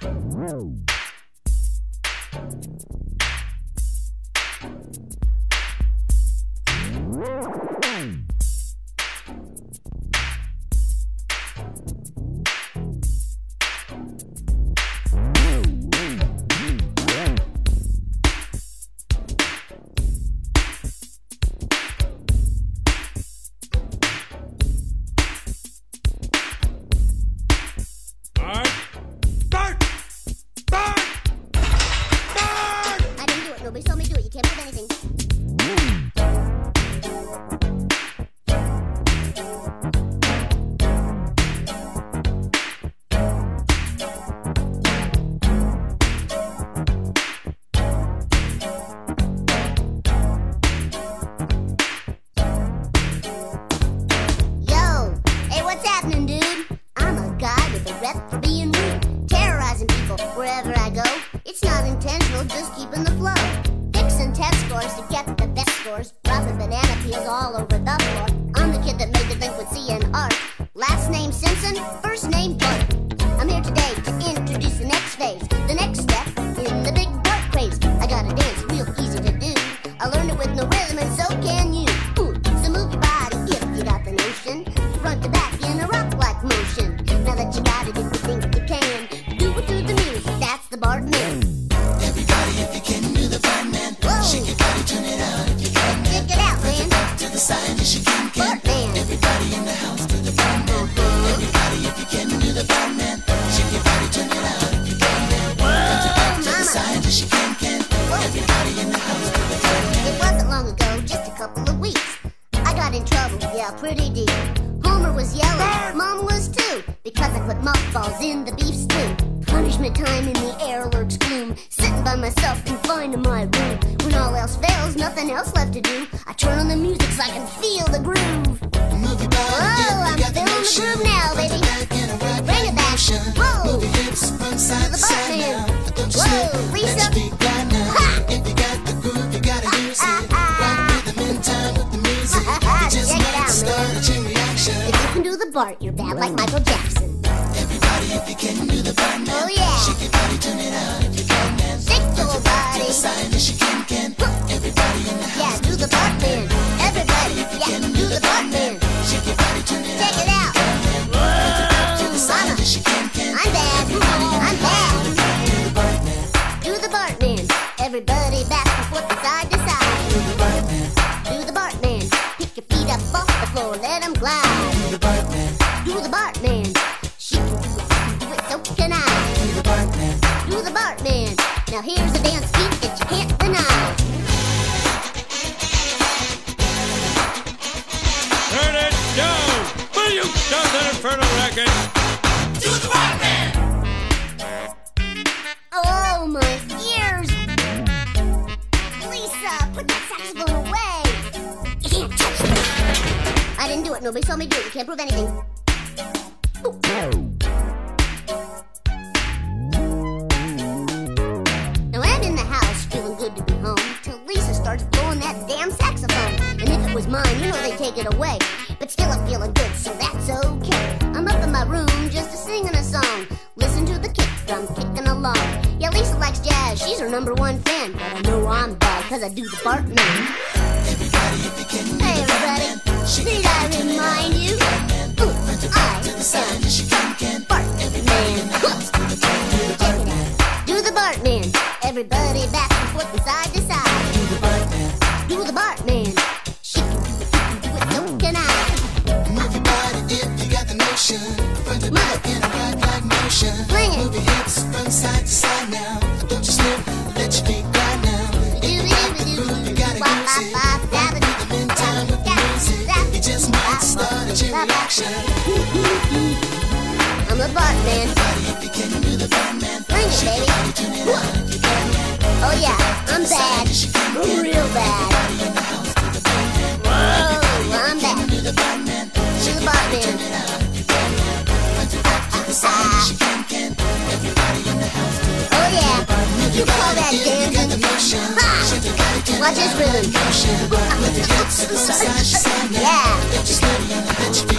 Nobody saw me do it. You can't prove anything. Yo, hey, what's happening, dude? I'm a guy with a rep for being rude, terrorizing people wherever I go. It's not intentional, just keeping the flow. Fixing test scores to get the best scores. Dropping banana peels all over the floor. I'm the kid that made delinquency an art. Last name Simpson, first name Bart. I'm here today to introduce the next phase, the next step in the big Bart craze. I got a dance real easy to do. I learned it with no rhythm and so can you. Ooh, so move your body if you got the notion. Front to back in a rock-like motion. Now that you got it, if you think you can, do it to the music, that's the Bartman. Everybody, if you can do the Bartman. Shake your body, turn it out if you can. Check it out, man. Back to the side, yes you can. Bartman. Everybody in the house, do the Bartman. Everybody, if you can do the Bartman. Shake your body, turn it out if you can. Back to the side, yes you can. Everybody in the house, do the Bartman. It wasn't long ago, just a couple of weeks. I got in trouble, yeah, pretty deep. Homer was yelling, Mom was too, because I put mothballs in the beef stew. Punishment time in the air lurks gloom. Sitting by myself, confined in my room. When all else fails, nothing else left to do. I turn on the music so I can feel the groove. Move your body, Whoa, I'm feeling the groove now, baby. Bring it back. Whoa, move your hips from side to the to side now. Don't you Whoa, slip, Lisa. let's be glad now. Ha! If you got the groove, you gotta use it. Right rhythm in time with the music. You just Check it might out, start a chain reaction. if you can do the Bart, you're bad like Michael Jackson. Everybody, if you can do the Bartman. Oh, yeah. Shake your body, turn it out if you can. Shake your To body. the side, yes you can. Everybody in the Yeah, house, do the Bartman. Everybody, yeah, do the Bartman. shake your body, turn it Check out. it out. To the Whoa, side, mama. yes you can. I'm bad. I'm bad. Do the Bartman. Do the Bartman. Everybody back and forth from side to side. Do the Bartman. Do the Bartman. Pick your feet up off the floor, let them glide. Do the Bartman. Do the Bartman. She can do it, you can do it, so can I. Do the Bartman. Do the Bartman. Now here's a dance beat that you can't deny. Turn it down! Will you stop that infernal racket? Do the Bartman. Oh, my ears! Lisa, put that saxophone away! You can't touch me! I didn't do it. Nobody saw me do it. You can't prove anything. Ooh. Now I'm in the house, feeling good to be home, till Lisa starts blowing that damn saxophone. And if it was mine, you know they'd take it away. But still I'm feeling good, so that's okay. I'm up in my room just singing a song. Listen to the kick drum kicking along. Yeah, Lisa likes jazz, she's her #1 fan. But I know I'm bad, cause I do the Bartman. Everybody, if you can do Hey the everybody, Bartman. Shake need your I body, turn it out. remind you? Ooh, To the side, yes you can. Everybody in the house, do the Bartman. Check it out. Do the Bartman. Everybody back and forth from side to side. Do the Bartman. Do the Bartman. She can do it, you can do it, so can I. Move your body if you got the notion. Front to back in a rock-like motion. Fling it. Move your hips from side to side now. Don't you slip, let your feet glide now. If you got the groove, you gotta use it. Rhythm in time with the music. You just might start a chain reaction. I'm the Bartman. Everybody, if you can do the Bartman. Bring it, Shake baby. your body, turn it out if you can. Oh yeah, I'm bad. I'm real bad. Everybody in the house, do the Bartman. Whoa, I'm bad. Do the Bartman. Do the Bartman. Turn it out if you can. Front to back to the side, yes you can. Everybody in the house, do the Oh yeah, you call that you got the dancing? notion. Ha! Shake your body, turn Watch it this out. rhythm. Motion. With your hips from side to side now. Yeah. Don't you slip, let your